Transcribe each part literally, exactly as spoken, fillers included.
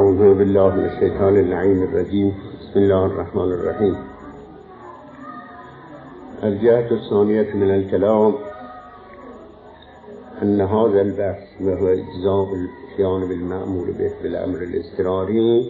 أعوذ بالله من الشيطان اللعين الرجيم. بسم الله الرحمن الرحيم. الجهة الثانية من الكلام أن هذا البحث وهو إجزاء الاتيان بالمأمور به بالأمر الاضطراري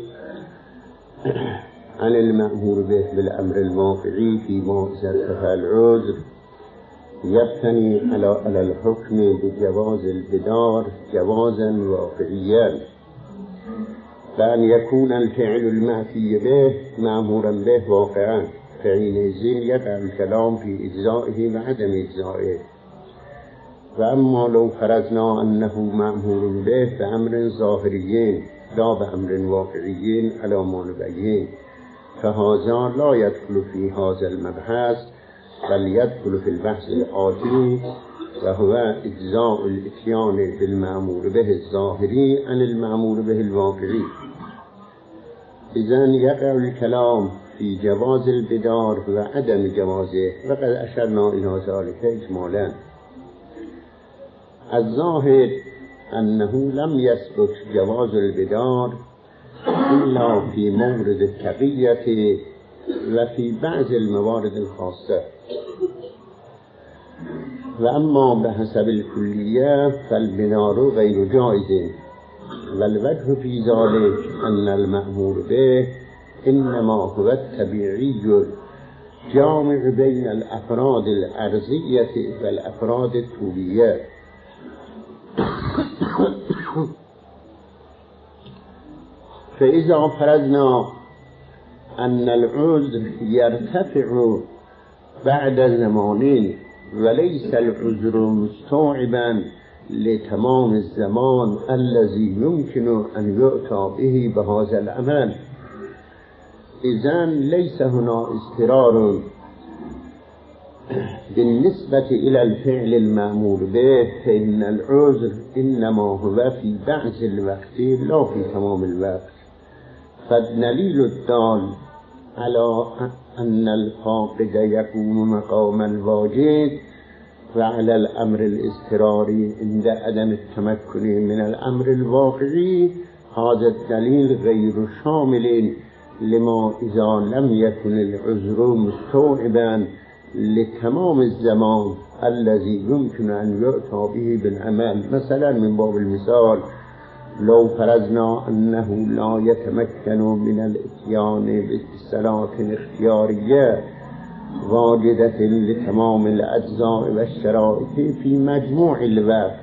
عن المأمور به بالأمر الواقعي فيما إذا ارتفع العذر يبتني على الحكم بجواز البدار جوازا واقعيا، بأن يكون الفعل المأتي به مأمورا به واقعا، فحينئذ يقع الكلام في إجزائه وعدم إجزائه. وأما لو فرضنا أنه مأمور به بأمر ظاهري لا بأمر واقعي على ما نبين، فهذا لا يدخل في هذا المبحث بل يدخل في البحث الآتي وهو إجزاء الاتيان بالمأمور به الظاهري عن المأمور به الواقعي. إذن يقع الكلام في جواز البدار وعدم جوازه، وقد أشرنا إلى ذلك إجمالا. الظاهر أنه لم يثبت جواز البدار إلا في مورد التقية وفي بعض الموارد الخاصة، وأما بحسب الكلية فالبدار غير جائز، والوجه في ذلك أن المأمور به إنما هو الطبيعي الجامع بين الأفراد الأرضية والأفراد الطولية. فإذا فرضنا أن العذر يرتفع بعد زمانين وليس العذر مستوعبا لتمام الزمان الذي يمكن أن يؤتى به بهذا العمل، إذن ليس هنا اضطرار بالنسبة إلى الفعل المأمور به، فإن العذر إنما هو في بعض الوقت لا في تمام الوقت. فالدليل الدال على أن الفاقد يكون مقام الواجد وعلى الأمر الاضطراري عند عدم التمكن من الأمر الواقعي، هذا الدليل غير شامل لما إذا لم يكن العذر مستوعبا لتمام الزمان الذي يمكن أن يؤتى به بالعمل. مثلا من باب المثال لو فرضنا أنه لا يتمكن من الاتيان بالصلاة الاختيارية واجدة لتمام الأجزاء والشرائط في مجموع الوقت،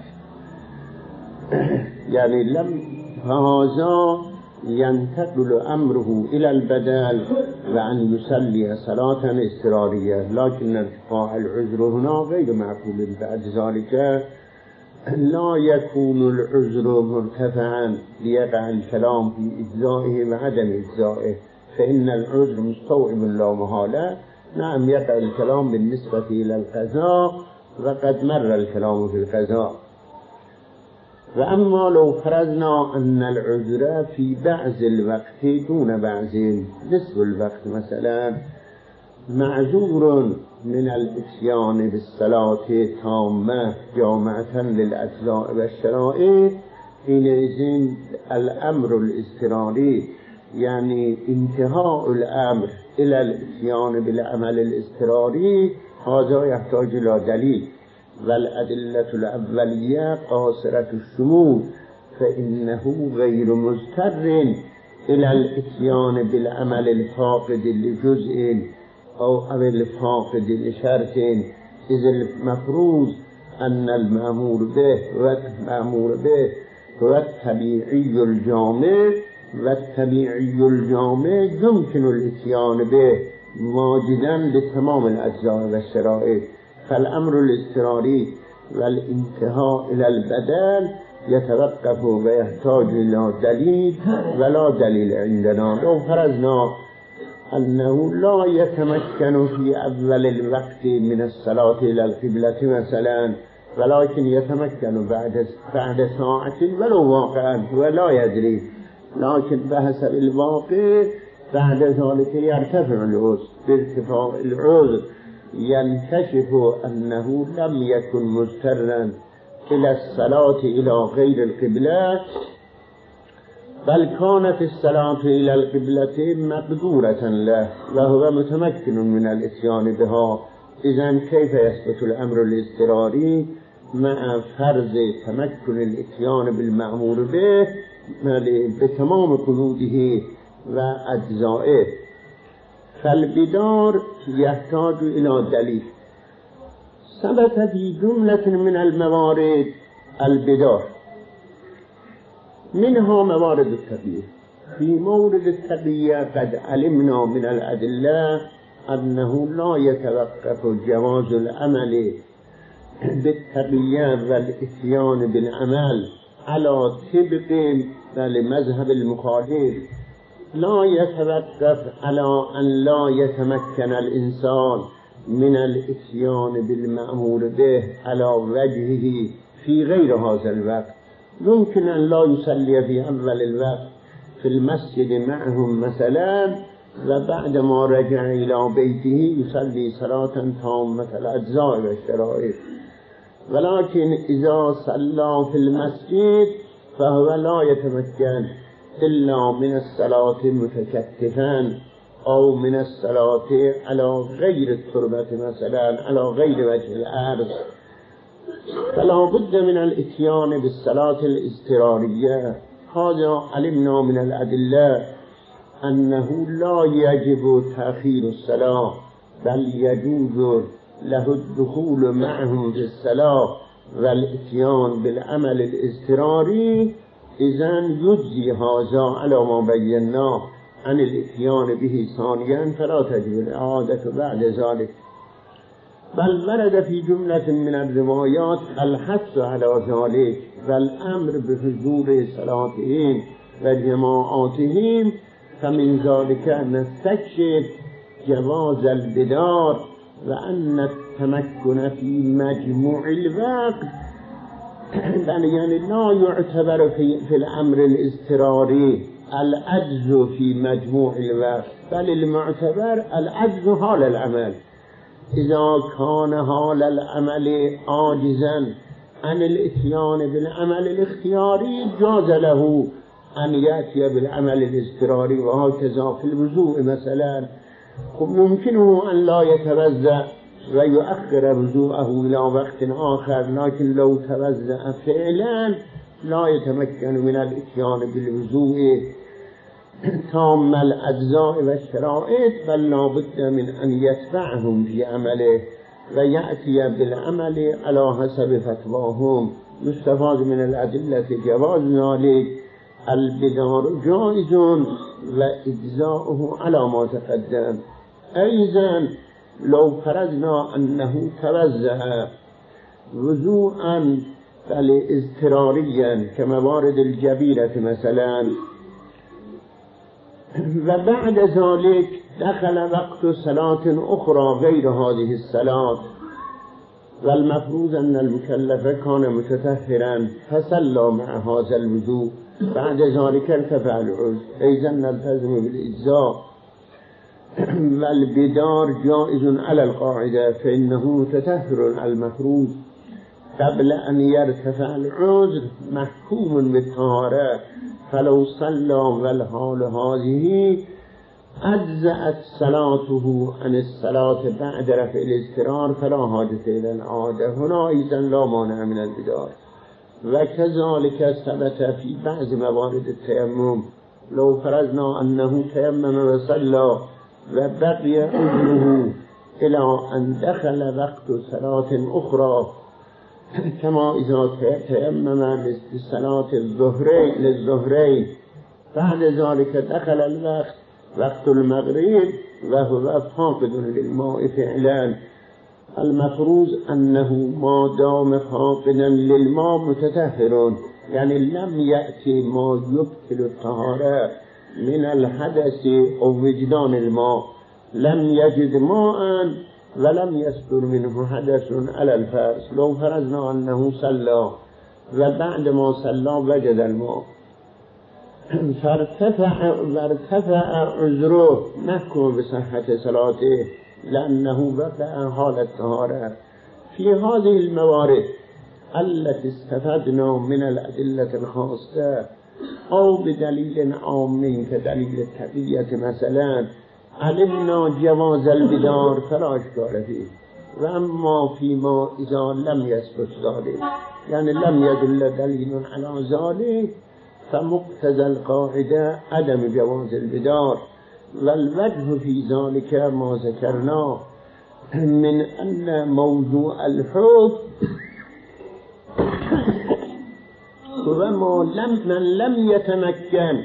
يعني لم فهذا ينتقل أمره إلى البدل وأن يصلي صلاة اضطرارية، لكن ارتفاع العذر هنا غير معقول. بعد ذلك لا يكون العذر مرتفعا ليقع الكلام في إجزائه وعدم إجزائه، فإن العذر مستوعب لا محالة. نعم يقع الكلام بالنسبة إلى القضاء وقد مر الكلام في القضاء. وأما لو فرضنا أن العذر في بعض الوقت دون بعض، نصف الوقت مثلا معذور من الاتيان بالصلاة تامة جامعة للأجزاء والشرائط، حينئذ الأمر الاضطراري يعني انتهاء الأمر إلى الاتيان بالعمل الاضطراري هذا يحتاج إلى دليل، والأدلة الأولية قاصرة الشمول، فإنه غير مضطر إلى الاتيان بالعمل الفاقد لجزء أو الفاقد لشرط، إذ المفروض أن المأمور به والمأمور به هو الطبيعي الجامع، والطبيعي الجامع يمكن الاتيان به واجدا لتمام الأجزاء والشرائط. فالأمر الاضطراري والانتهاء إلى البدل يتوقف ويحتاج إلى دليل، ولا دليل عندنا. لو فرضنا أنه لا يتمكن في أول الوقت من الصلاة إلى القبلة مثلا، ولكن يتمكن بعد بعد ساعة ولو واقعا ولا يدري، لكن بحسب الواقع بعد ذلك يرتفع العذر. بارتفاع العذر ينكشف أنه لم يكن مضطرا إلى الصلاة إلى غير القبلة، بل كانت الصلاة إلى القبلة مقدورة له وهو متمكن من الاتيان بها. إذن كيف يثبت الأمر الاضطراري مع فرض تمكن الاتيان بالمأمور به بتمام قيوده وأجزائه؟ فالبدار يحتاج إلى دليل. ثبت في جملة من الموارد البدار، منها موارد التقية. في مورد التقية قد علمنا من الأدلة أنه لا يتوقف جواز العمل بالتقية والإتيان بالعمل على طبق مذهب المخالف، لا يتوقف على أن لا يتمكن الإنسان من الاتيان بالمأمور به على وجهه في غير هذا الوقت. يمكن أن لا يصلي في أول الوقت في المسجد معهم مثلا، وبعد ما رجع إلى بيته يصلي صلاة تامة الأجزاء والشرائط. ولكن إذا صلى في المسجد فهو لا يتمكن إلا من الصلاة متكتفا أو من الصلاة على غير التربة مثلا، على غير وجه الأرض. فلا بد من الاتيان بالصلاة الاضطرارية. هذا علمنا من الأدلة أنه لا يجب تأخير الصلاة، بل يجوز له الدخول معهم في الصلاة والاتيان بالعمل الاضطراري. إذن يجزي هذا على ما بيناه عن الاتيان به ثانيا، فلا تجب الإعادة بعد ذلك. بل ورد في جملة من الروايات الحث على ذلك والأمر بحضور صلاتهم وجماعاتهم. فمن ذلك نستكشف جواز البدار وأن التمكن في مجموع الوقت يعني لا يعتبر في, في الأمر الاضطراري العجز في مجموع الوقت، بل المعتبر العجز حال العمل. إذا كان حال العمل عاجزا عن الاتيان بالعمل الاختياري جاز له أن يأتي بالعمل الاضطراري. وهكذا في الوضوء مثلا ممكنه أن لا يتوضأ ويؤخر وضوءه إلى وقت آخر، لكن لو توضأ فعلا لا يتمكن من الاتيان بالوضوء تام الأجزاء والشرائط، بل لا بد من أن يتبعهم في عمله ويأتي بالعمل على حسب فتواهم. يستفاد من الأدلة جواز ذلك. البدار جائز وإجزاؤه على ما تقدم. أيضا لو فرضنا أنه توزع وضوءا اضطراريا كموارد الجبيرة مثلا، وبعد ذلك دخل وقت صلاة أخرى غير هذه الصلاة، والمفروض أن المكلف كان متطهرا فصلى مع هذا الوضوء، بعد ذلك ارتفع العذر، إذا نلتزم بالإجزاء. والبدار جائز على القاعدة، فإنه متطهر المفروض قبل أن يرتفع العذر محكوم بالطهارة، فلو صلى والحال هذه أجزأت صلاته عن الصلاة بعد رفع الاضطرار فلا حاجة إلى العادة. هنا أيضا لا مانع من البدار. وكذلك ثبت في بعض موارد التيمم، لو فرضنا أنه تيمم وصلى وبقي عذره إلى أن دخل وقت صلاة أخرى، كما إذا تيمم لصلاة الظهرين للظهرين بعد ذلك دخل الوقت وقت المغرب وهو فاقد للماء فعلا، المفروض أنه ما دام فاقدا للماء متطهر، يعني لم يأتي ما يبطل الطهارة من الحدث أو وجدان الماء، لم يجد ماء ولم يصدر منه حدث على الفرس. لو فرضنا أنه صلى وبعد ما صلى وجد الماء فارتفع وارتفع عذره نحكم بصحة صلاته لأنه بقى حال الطهارة. في هذه الموارد التي استفدنا من الأدلة الخاصة او به دلیل عامی که دلیل طبیعت مثلا علمنا جواز البدار فلا اشکال فیه و اما فیما اذا لم یثبت ذلك یعنی لم يدل دلیل علی ذلك فمقتضى القاعده عدم جواز البدار والوجه في ذلك ما ذكرناه من أن موضوع الحكم وما لم من لم يتمكن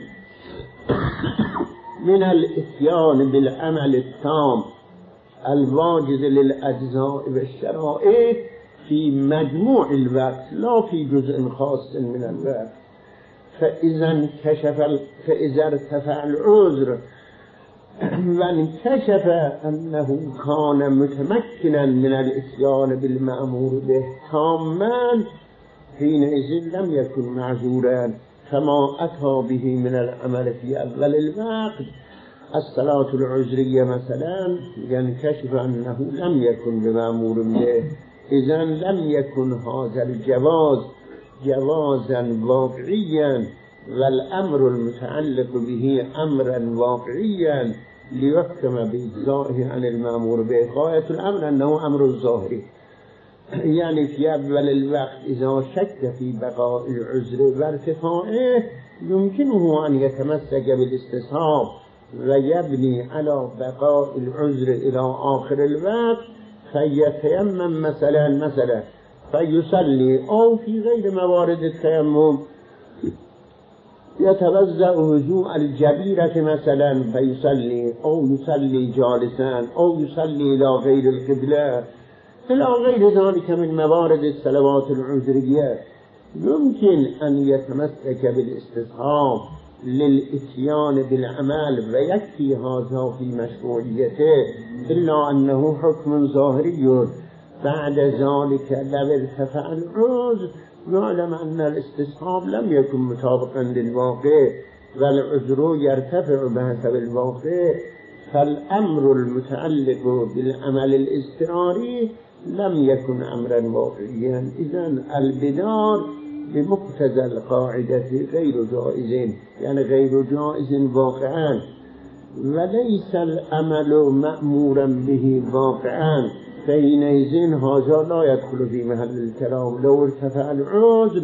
من الاتيان بالعمل التام الواجد للأجزاء والشرائط في مجموع الوقت لا في جزء خاص من الوقت فإذا انكشف فإذا ارتفع العذر وانكشف أنه كان متمكنا من الإتيان بالمأمور به تاما حينئذ لم يكن معذورا كما أتى به من العمل في أول الوقت الصلاة العذرية مثلا ينكشف أنه لم يكن بمأمور به إذن لم يكن هذا الجواز جوازا واقعيا والأمر المتعلق به أمرا واقعيا ليحكم بإجزائه عن المأمور به غاية الأمر أنه أمر ظاهري يعني في أول الوقت إذا شك في بقاء العذر وارتفاعه يمكنه أن يتمسك بالاستصحاب ويبني على بقاء العذر إلى آخر الوقت فيتيمم مثلا مثلا فيصلي أو في غير موارد التيمم يتوزع وضوء الجبيرة مثلا فيصلي أو يصلي جالسا أو يصلي إلى غير القبلة إلى غير ذلك من موارد الصلوات العذرية يمكن أن يتمسك بالاستصحاب للإتيان بالعمل ويكفي هذا في مشروعيته إلا أنه حكم ظاهري بعد ذلك لو ارتفع العذر نعلم أن الاستصحاب لم يكن مطابقا للواقع والعذر يرتفع بحسب الواقع فالأمر المتعلق بالعمل الاضطراري لم يكن أمرا واقعيا إذن البدار بمقتضى القاعدة غير جائز يعني غير جائز واقعا وليس العمل مأمورا به واقعا فحينئذ هذا لا يدخل في محل الكلام لو ارتفع العذر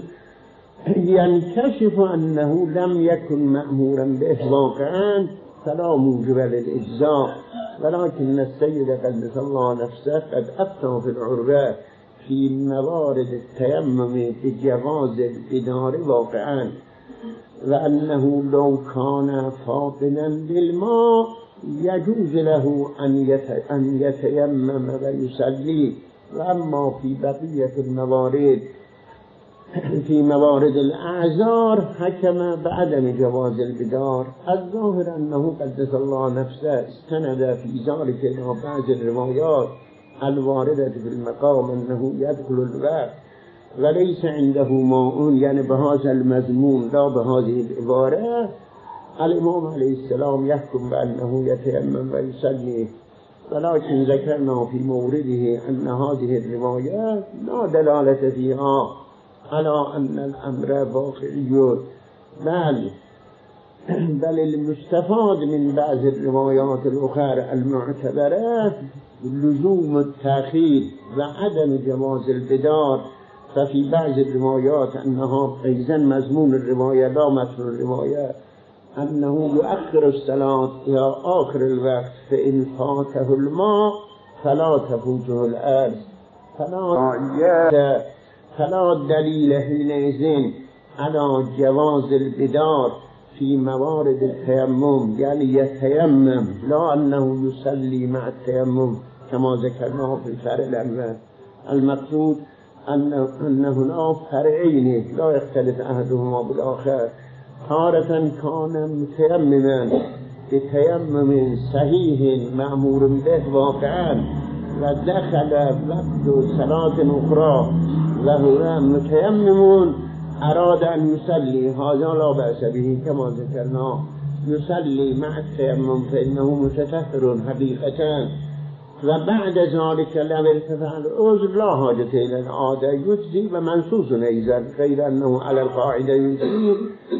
ينكشف أنه لم يكن مأمورا به واقعا فلا موجب للإجزاء ولكن السيد قدس الله نفسه قد أفتى في العربة في موارد التيمم بجواز البدار واقعا وأنه لو كان فاقدا للماء يجوز له أن يتيمم ويصلي وأما في بقية الموارد في موارد الأعذار حكم بعدم جواز البدار الظاهر أنه قدس الله نفسه استند في ذلك إلى بعض الروايات الواردة في المقام أنه يدخل الوقت وليس عنده ماء يعني بهذا المضمون لا بهذه العبارة الإمام عليه السلام يحكم بأنه يتيمم ويصلي ولكن ذكرنا في مورده أن هذه الروايات لا دلالة فيها على أن الأمر واقعي بل بل المستفاد من بعض الروايات الأخرى المعتبرة لزوم التأخير وعدم جواز البدار ففي بعض الروايات أنها أيضا مضمون الرواية لا متن الرواية أنه يؤخر الصلاة إلى آخر الوقت فإن فاته الماء فلا تفوته الأرض فلا فلا دليل حينئذ على جواز البدار في موارد التيمم يعني يتيمم لا أنه يصلي مع التيمم كما ذكرناه في الفرع الأول المقصود أن أن هناك فرعين لا يختلف أحدهما بالآخر تارة كان متيمما بتيمم صحيح مأمور به واقعا ودخل وقت صلاة أخرى وهو متيمم أراد أن يصلي هذا لا بأس به كما ذكرنا يصلي مع التيمم فإنه متطهر حقيقة وبعد ذلك لم ارتفع العذر لا حاجة إلى العادة يجزي ومنصوص أيضا غير أنه على القاعدة يجزي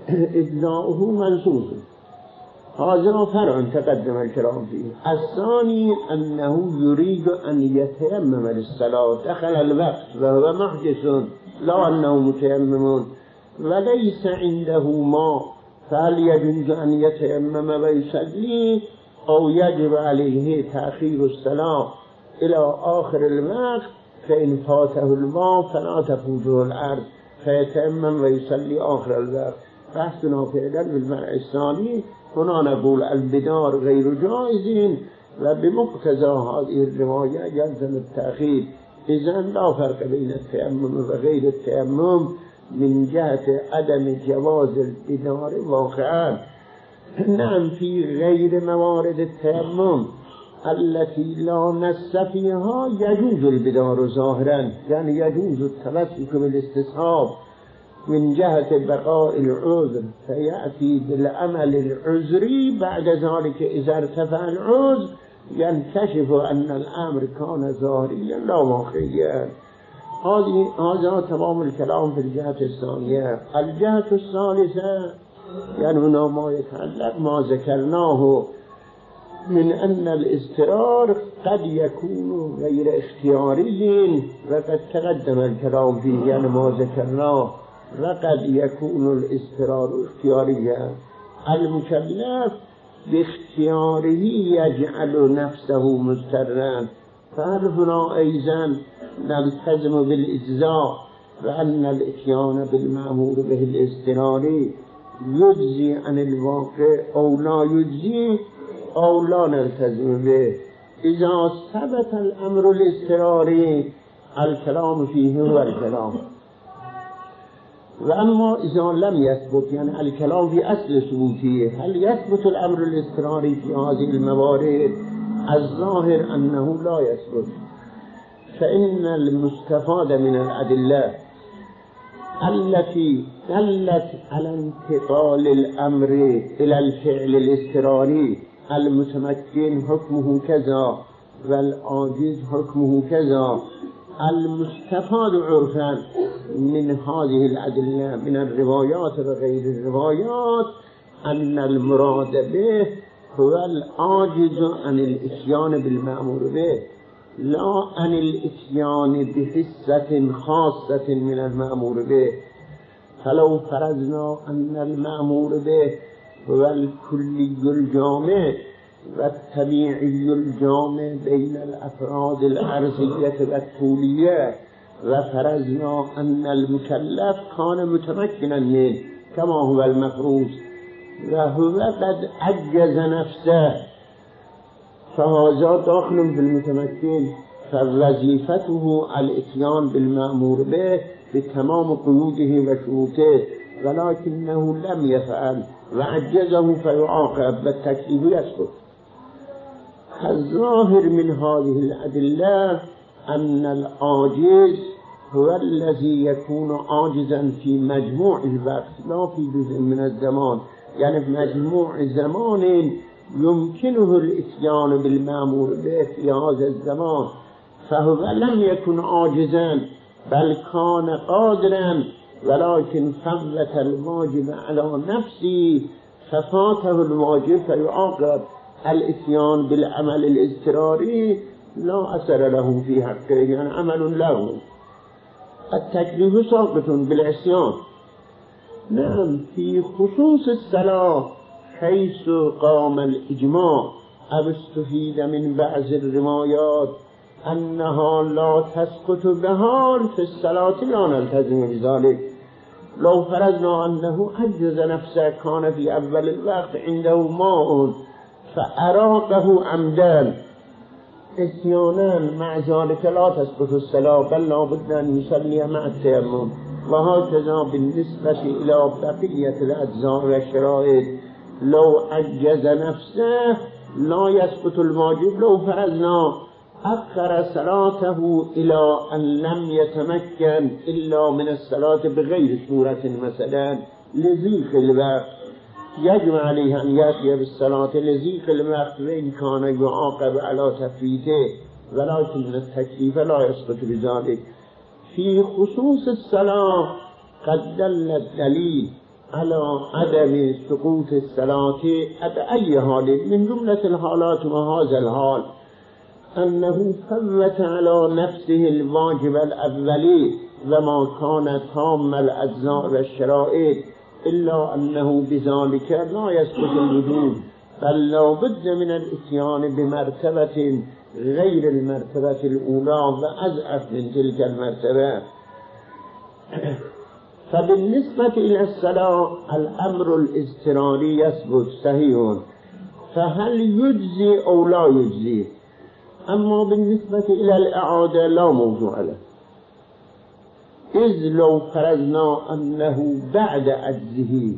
اجزاؤه منصوص. هذا فرع تقدم الكلام فيه. الثاني أنه يريد أن يتيمم للصلاة، دخل الوقت وهو محدث، لا أنه متيمم وليس عنده ماء، فهل يجوز أن يتيمم ويصلي أو يجب عليه تأخير الصلاة إلى آخر الوقت؟ فإن فاته الماء فلا تفوته الأرض فيتيمم ويصلي آخر الوقت. بحثنا فعلا بالمرء الثاني. هنا نقول البدار غير جائز وبمقتضى هذه الرواية يلزم التأخير. إذن لا فرق بين التيمم وغير التيمم من جهة عدم جواز البدار واقعا. نعم في غير موارد التيمم التي لا نص فيها يجوز البدار ظاهرا، يعني يجوز التمسك بالاستصحاب من جهة بقاء العذر، فيأتي بالعمل العذري بعد ذلك إذا ارتفع العذر ينكشف أن الأمر كان ظاهريا لا واقعيا. هذا تمام الكلام في الجهة الثانية. الجهة الثالثة يعني هنا ما يتعلق ما ذكرناه من أن الاضطرار قد يكون غير اختياري وقد تقدم الكلام فيه، يعني ما ذكرناه وقد يكون الاضطرار اختياريا. المكلف باختياره يجعل نفسه مضطرا، فهل هنا أيضا نلتزم بالإجزاء وأن الإتيان بالمأمور به الاضطراري يجزي عن الواقع أو لا يجزي أو لا نلتزم به؟ إذا ثبت الأمر الاضطراري الكلام فيه هو الكلام، وأما إذا لم يثبت يعني الكلام في أصل ثبوتيه، هل يثبت الأمر الاضطراري في هذه الموارد؟ الظاهر أنه لا يثبت، فإن المستفاد من الأدلة التي دلت على انتقال الأمر إلى الفعل الاضطراري، المتمكن حكمه كذا والعاجز حكمه كذا، المستفاد عرفا من هذه الأدلة من الروايات وغير الروايات أن المراد به هو العاجز عن الإتيان بالمأمور به، لا عن الإتيان بحصة خاصة من المأمور به. فلو فرضنا أن المأمور به هو الكلي الجامع والطبيعي الجامع بين الأفراد الأرضية والطولية، وفرضنا أن المكلف كان متمكنا منه كما هو المفروض وهو قد عجز نفسه، فهذا داخل في المتمكن، فوظيفته الاتيان بالمأمور به بتمام قيوده وشروطه، ولكنه لم يفعل وعجزه فيعاقب بالتكليف يسقط. الظاهر من هذه الأدلة أن العاجز هو الذي يكون عاجزا في مجموع الوقت لا في جزء من الزمان، يعني في مجموع زمان يمكنه الاتيان بالمأمور به في هذا الزمان، فهو لم يكن عاجزا بل كان قادرا، ولكن فوت الواجب على نفسه ففاته الواجب فيعاقب. الاتيان بالعمل الاضطراري لا أثر له في حقه، يعني عمل له، التكليف ساقط بالعصيان. نعم في خصوص الصلاة حيث قام الإجماع أو استفيد من بعض الروايات أنها لا تسقط بحال في الصلاة لا نلتزم بذلك. لو فرضنا أنه عجز نفسه كان في أول الوقت عنده ماء فأراقه عمدا إتيانا مع ذلك لا تسقط الصلاة بل لا بد أن يصلي مع التيمم. وهكذا بالنسبة إلى بقية الأجزاء والشرائط، لو عجز نفسه لا يسقط الواجب. لو فرضنا أخر صلاته إلى أن لم يتمكن إلا من الصلاة بغير صورة مثلا لضيق الوقت، يجب عليه أن يأتي بالصلاة لضيق الوقت وإن كان يعاقب على تفريطه، ولكن التكليف لا يسقط بذلك. في خصوص الصلاة قد دل الدليل على عدم سقوط الصلاة بأي حال من جملة الحالات وهذا الحال أنه فوت على نفسه الواجب الأولي وما كان تام الأجزاء والشرائط إلا أنه بذلك لا يسقط الوجوب بل لا بد من الاتيان بمرتبة غير المرتبة الأولى وأضعف من تلك المرتبة. فبالنسبة إلى الصلاة الأمر الاضطراري يثبت صحيح، فهل يجزي أو لا يجزي؟ أما بالنسبة إلى الإعادة لا موضوع له، إذ لو فرضنا أنه بعد عجزه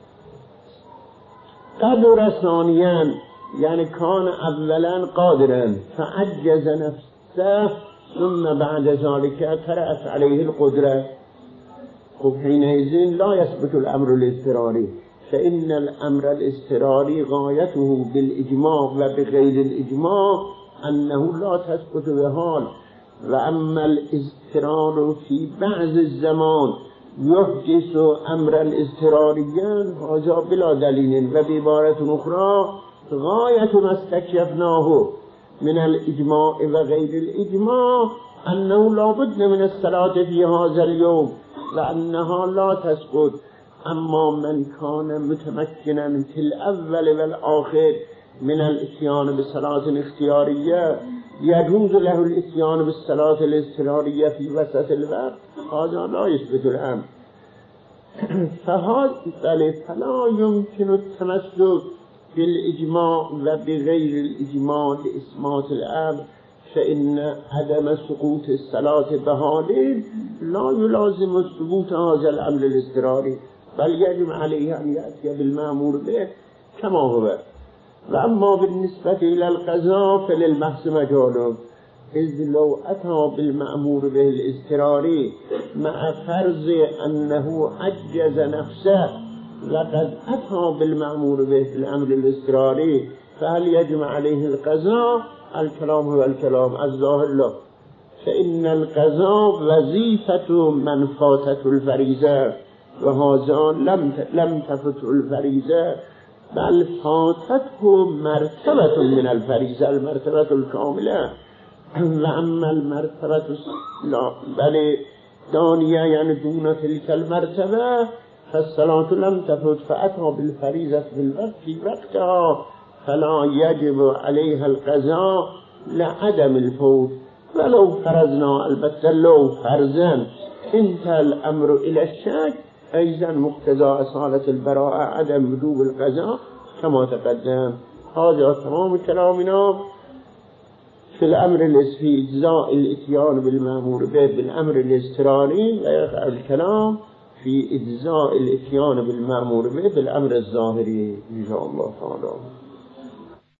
قدر ثانيا، يعني كان أولا قادرا فعجز نفسه ثم بعد ذلك طرأت عليه القدرة، حينئذ لا يثبت الأمر الاضطراري، فإن الأمر الاضطراري غايته بالإجماع وبغير الإجماع أنه لا تثبت بحال. وأما الاضطرار في بعض الزمان يحدث أمرا اضطراريا هذا بلا دليل. وبعبارة أخرى غاية ما استكشفناه من الإجماع وغير الإجماع أنه لا بد من الصلاة في هذا اليوم لأنها لا تسقط. أما من كان متمكنا في الأول والآخر من الاتيان بالصلاة الاختيارية يجوز له الاتيان بالصلاة الاضطرارية في وسط الوقت، هذا لا يثبت الأمر. فهذا فلا يمكن التمسك بالإجماع وبغير الإجماع لإثبات الأمر، فإن عدم سقوط الصلاة بحال لا يلازم ثبوت هذا الأمر الاضطراري، بل يجب عليه أن يأتي بالمأمور به كما هو. وأما بالنسبة إلى القضاء فللبحث مجال، إذ لو أتى بالمأمور به الاضطراري مع فرض أنه عجز نفسه لقد أتى بالمأمور به في الأمر الاضطراري، فهل يجب عليه القضاء؟ الكلام هو الكلام الظاهر له، فإن القضاء وظيفة من فاتته الفريضة، وهذا لم لم تفته الفريضة بل فاتته مرتبة من الفريضة، المرتبة الكاملة. وأما المرتبة لا بل ثانية يعني دون تلك المرتبة فالصلاة لم تفت فأتى بالفريضة في الوقت في وقتها، فلا يجب عليها القضاء لعدم الفوت. ولو فرضنا البتة لو فرضا انتهى الأمر إلى الشك، أيضا مقتضى أصالة البراءة عدم وجوب القضاء كما تقدم. هذا تمام كلامنا في الأمر في إجزاء الإتيان بالمأمور به بالأمر الاضطراري، ويقع الكلام في إجزاء الإتيان بالمأمور به بالأمر الظاهري إن شاء الله تعالى.